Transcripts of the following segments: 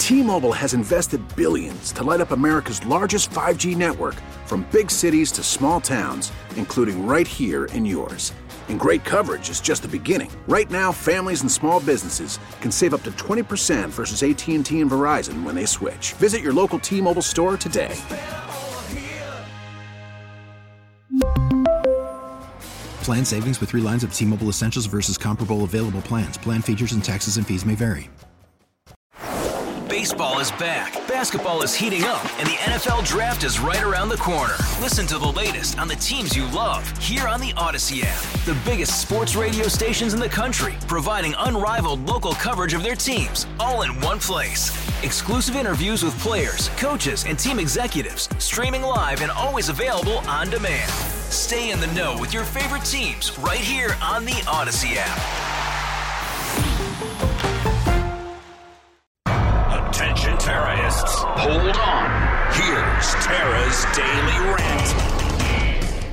T-Mobile has invested billions to light up America's largest 5G network, from big cities to small towns, including right here in yours. And great coverage is just the beginning. Right now, families and small businesses can save up to 20% versus AT&T and Verizon when they switch. Visit your local T-Mobile store today. Plan savings with 3 lines of T-Mobile Essentials versus comparable available plans. Plan features and taxes and fees may vary. Baseball is back, basketball is heating up, and the NFL Draft is right around the corner. Listen to the latest on the teams you love here on the Odyssey app. The biggest sports radio stations in the country, providing unrivaled local coverage of their teams, all in one place. Exclusive interviews with players, coaches, and team executives, streaming live and always available on demand. Stay in the know with your favorite teams right here on the Odyssey app. Attention terrorists, hold on. Here's Tara's Daily Rant.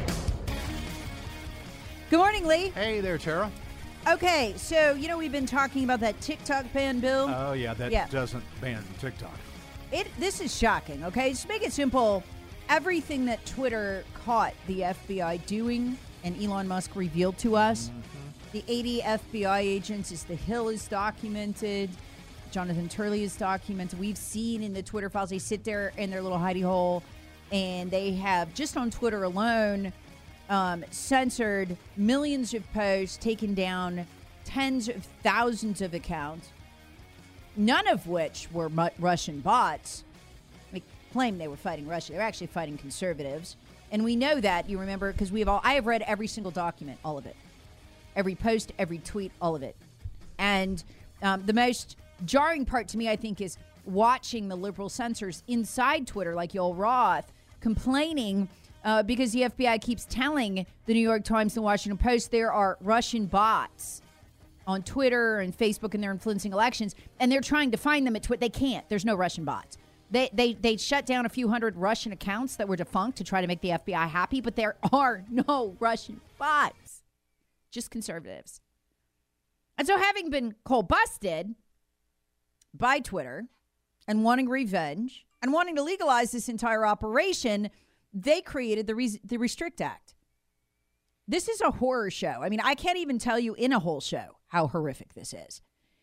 Good morning, Lee. Hey there, Tara. Okay, so, we've been talking about that TikTok ban bill. Oh, yeah, that doesn't ban TikTok. This is shocking, okay? Just make it simple. Everything that Twitter caught the FBI doing and Elon Musk revealed to us, the 80 FBI agents, as The Hill is documented, Jonathan Turley is documented. We've seen in the Twitter files, they sit there in their little hidey hole, and they have, just on Twitter alone, censored millions of posts, taken down tens of thousands of accounts, none of which were Russian bots. They claimed they were fighting Russia. They were actually fighting conservatives. And we know that, you remember, because I have read every single document, all of it. Every post, every tweet, all of it. And the most jarring part to me, I think, is watching the liberal censors inside Twitter, like Yoel Roth, complaining because the FBI keeps telling the New York Times and the Washington Post there are Russian bots on Twitter and Facebook, and they're influencing elections, and they're trying to find them at Twitter. They can't. There's no Russian bots. They shut down a few hundred Russian accounts that were defunct to try to make the FBI happy, but there are no Russian bots, just conservatives. And so, having been cold busted by Twitter and wanting revenge and wanting to legalize this entire operation, they created the Restrict Act. This is a horror show. I mean, I can't even tell you in a whole show how horrific this is.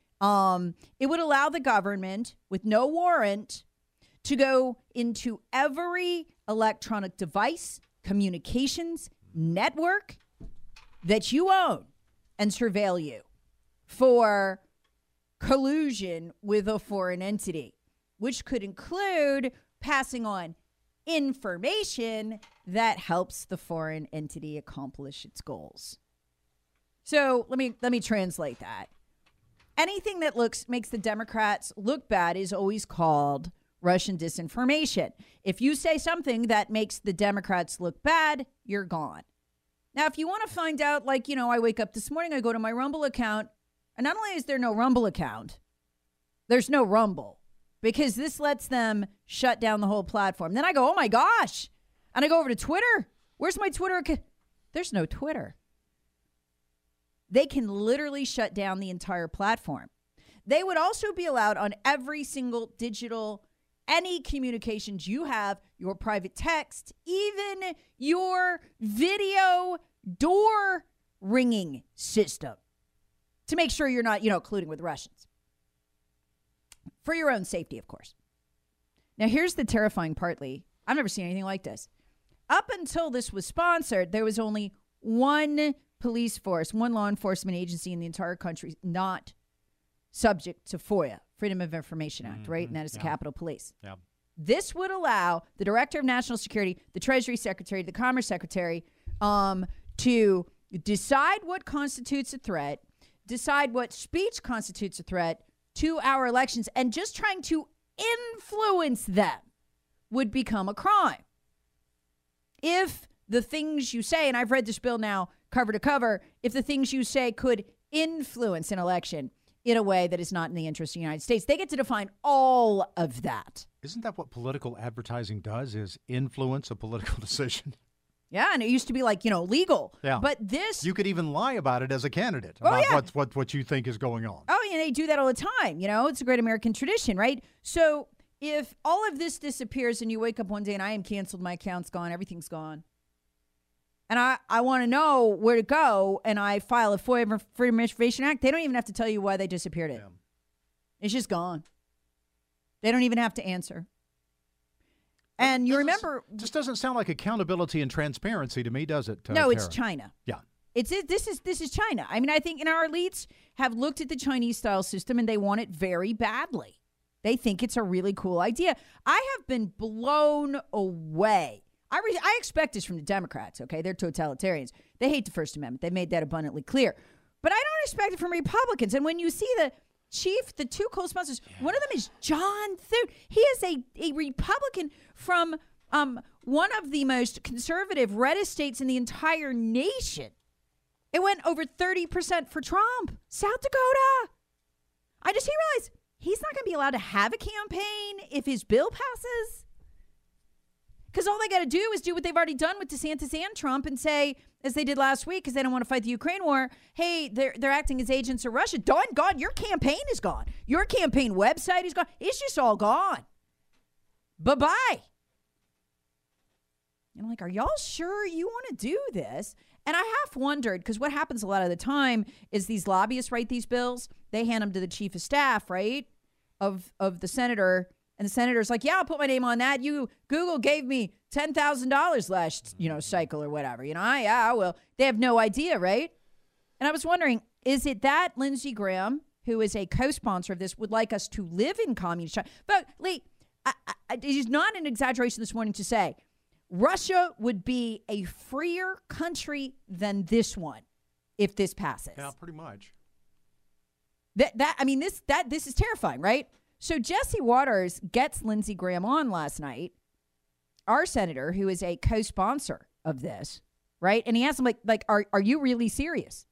It would allow the government, with no warrant, to go into every electronic device, communications, network that you own and surveil you for collusion with a foreign entity, which could include passing on information that helps the foreign entity accomplish its goals. So let me translate that. Anything that makes the Democrats look bad is always called Russian disinformation. If you say something that makes the Democrats look bad, you're gone. Now, if you want to find out, I wake up this morning, I go to my Rumble account, and not only is there no Rumble account, there's no Rumble, because this lets them shut down the whole platform. Then I go, oh my gosh. And I go over to Twitter. Where's my Twitter account? There's no Twitter. They can literally shut down the entire platform. They would also be allowed on every single digital, any communications you have, your private text, even your video door ringing system, to make sure you're not, colluding with Russians. For your own safety, of course. Now, here's the terrifying part, Lee. I've never seen anything like this. Up until this was sponsored, there was only one police force, one law enforcement agency in the entire country not subject to FOIA, Freedom of Information Act, right? And that is the Capitol Police. Yeah. This would allow the Director of National Security, the Treasury Secretary, the Commerce Secretary, to decide what constitutes a threat, decide what speech constitutes a threat to our elections, and just trying to influence them would become a crime. If the things you say, and I've read this bill now cover to cover, if the things you say could influence an election in a way that is not in the interest of the United States, they get to define all of that. Isn't that what political advertising does, is influence a political decision? Yeah, and it used to be legal. Yeah. But this... You could even lie about it as a candidate what you think is going on. Oh, yeah, they do that all the time. It's a great American tradition, right? So if all of this disappears and you wake up one day and I am canceled, my account's gone, everything's gone, and I want to know where to go, and I file a FOIA Freedom of Information Act, they don't even have to tell you why they disappeared it. Yeah. It's just gone. They don't even have to answer. And you remember... This doesn't sound like accountability and transparency to me, does it, No, Tara? it's China. Yeah. This is China. I mean, I think our elites have looked at the Chinese-style system, and they want it very badly. They think it's a really cool idea. I have been blown away. I expect this from the Democrats, okay? They're totalitarians. They hate the First Amendment. They've made that abundantly clear. But I don't expect it from Republicans. And when you see the two co-sponsors, one of them is John Thune. He is a Republican from one of the most conservative, reddest states in the entire nation. It went over 30% for Trump. South Dakota. I realized he's not going to be allowed to have a campaign if his bill passes. Because all they got to do is do what they've already done with DeSantis and Trump and say, as they did last week, because they don't want to fight the Ukraine war, hey, they're acting as agents of Russia. Darn God, your campaign is gone. Your campaign website is gone. It's just all gone. Bye-bye. And I'm like, are y'all sure you want to do this? And I half wondered, because what happens a lot of the time is these lobbyists write these bills. They hand them to the chief of staff, right, of the senator. And the senator's like, yeah, I'll put my name on that. Google gave me $10,000 last, cycle or whatever. I will. They have no idea, right? And I was wondering, is it that Lindsey Graham, who is a co-sponsor of this, would like us to live in communist China? But, Lee, it is not an exaggeration this morning to say Russia would be a freer country than this one if this passes. Yeah, pretty much. This is terrifying, right? So Jesse Waters gets Lindsey Graham on last night, our senator, who is a co-sponsor of this, right? And he asked him, are you really serious?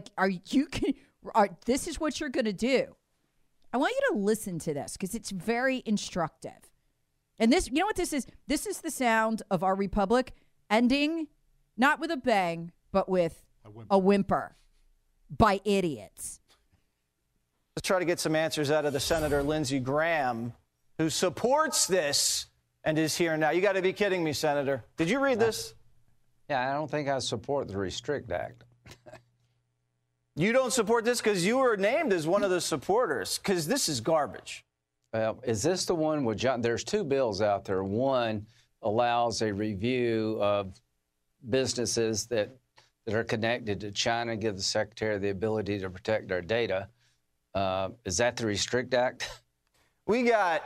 This is what you're going to do? I want you to listen to this because it's very instructive. And this, you know what this is? This is the sound of our republic ending, not with a bang, but with a whimper by idiots. Let's try to get some answers out of the Senator Lindsey Graham, who supports this and is here now. You got to be kidding me, Senator. Did you read this? Yeah, I don't think I support the Restrict Act. You don't support this because you were named as one of the supporters, because this is garbage. Well, is this the one with John? There's two bills out there. One allows a review of businesses that are connected to China, give the secretary the ability to protect our data. Is that the Restrict Act? We got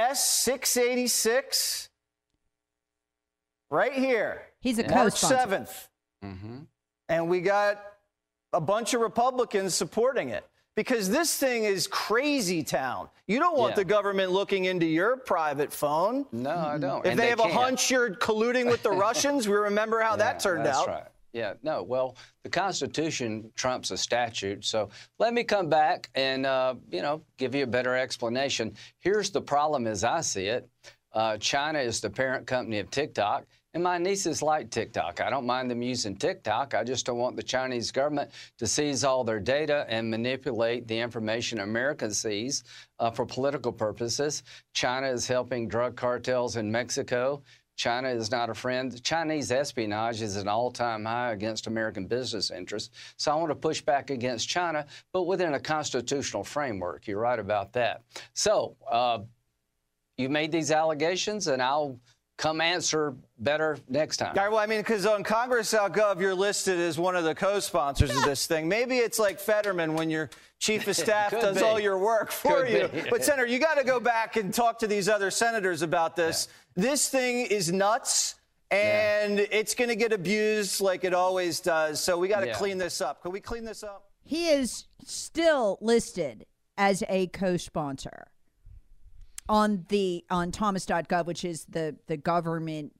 S-686 right here. He's a March co-sponsor. 7th. Mm-hmm. And we got a bunch of Republicans supporting it because this thing is crazy town. You don't want the government looking into your private phone. No, I don't. If they have a hunch you're colluding with the Russians, we remember how that turned out. That's right. Yeah, no, well, the Constitution trumps a statute. So let me come back and, give you a better explanation. Here's the problem as I see it. China is the parent company of TikTok, and my nieces like TikTok. I don't mind them using TikTok. I just don't want the Chinese government to seize all their data and manipulate the information America sees for political purposes. China is helping drug cartels in Mexico. China is not a friend. Chinese espionage is an all-time high against American business interests. So I want to push back against China, but within a constitutional framework. You're right about that. So you made these allegations, and I'll come answer better next time. Well, I mean, because on Congress.gov, you're listed as one of the co-sponsors of this thing. Maybe it's like Fetterman when your chief of staff does all your work for you. But, Senator, you got to go back and talk to these other senators about this. Yeah. This thing is nuts, and it's going to get abused like it always does. So we got to clean this up. Can we clean this up? He is still listed as a co-sponsor on Thomas.gov, which is the government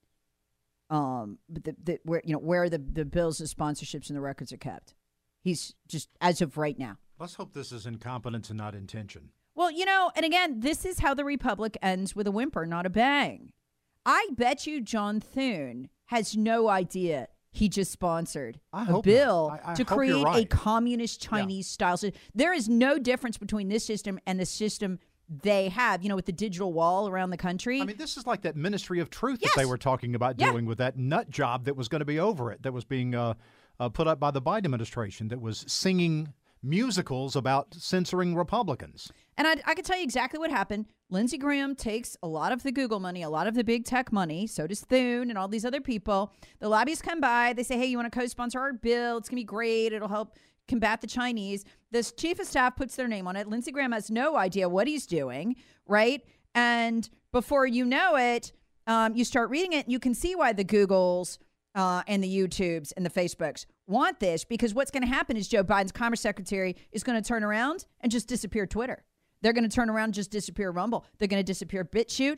where the bills, the sponsorships, and the records are kept. He's just as of right now. Let's hope this is incompetence and not intention. Well, and again, this is how the Republic ends, with a whimper, not a bang. I bet you John Thune has no idea he just sponsored a bill to create a communist Chinese style. So there is no difference between this system and the system they have, with the digital wall around the country. I mean, this is like that Ministry of Truth that they were talking about doing with that nut job that was going to be over it, that was being put up by the Biden administration, that was singing musicals about censoring Republicans. And I can tell you exactly what happened. Lindsey Graham takes a lot of the Google money, a lot of the big tech money. So does Thune and all these other people. The lobbyists come by. They say, hey, you want to co-sponsor our bill? It's going to be great. It'll help combat the Chinese. This chief of staff puts their name on it. Lindsey Graham has no idea what he's doing, right? And before you know it, you start reading it, and you can see why the Googles and the YouTubes and the Facebooks want this, because what's going to happen is Joe Biden's Commerce Secretary is going to turn around and just disappear Twitter. They're going to turn around and just disappear Rumble. They're going to disappear BitChute.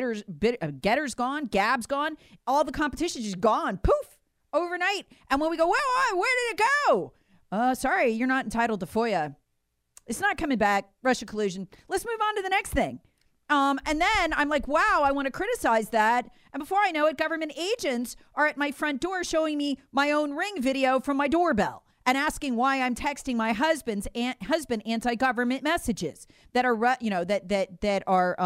Getter's gone. Gab's gone. All the competition's just gone. Poof! Overnight. And when we go, where did it go? Sorry, you're not entitled to FOIA. It's not coming back. Russia collusion. Let's move on to the next thing. And then I'm like, wow, I want to criticize that. And before I know it, government agents are at my front door showing me my own Ring video from my doorbell and asking why I'm texting my husband anti-government messages that are, that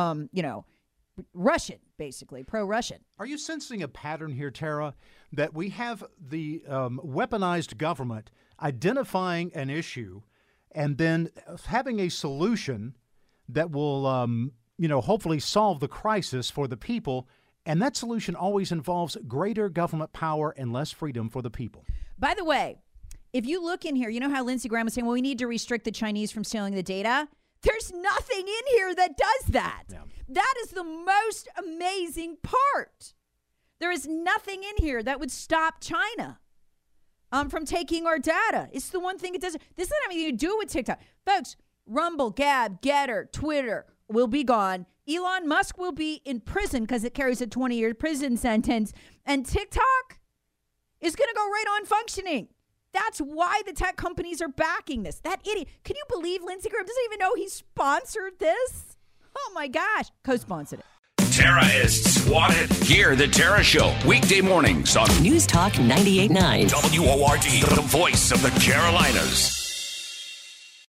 are Russian, basically pro-Russian. Are you sensing a pattern here, Tara, that we have the weaponized government identifying an issue and then having a solution that will hopefully solve the crisis for the people, and that solution always involves greater government power and less freedom for the people? By the way, if you look in here, you know how Lindsey Graham was saying, well, we need to restrict the Chinese from stealing the data? There's nothing in here that does that. Yeah. That is the most amazing part. There is nothing in here that would stop China from taking our data. It's the one thing it doesn't. This doesn't have anything to do with TikTok. Folks, Rumble, Gab, Getter, Twitter will be gone. Elon Musk will be in prison because it carries a 20-year prison sentence. And TikTok is going to go right on functioning. That's why the tech companies are backing this. That idiot. Can you believe Lindsey Graham doesn't even know he sponsored this? Oh, my gosh. Co-sponsored it. Tara is swatted. Hear the Tara Show weekday mornings on News Talk 98.9. WORD, the voice of the Carolinas.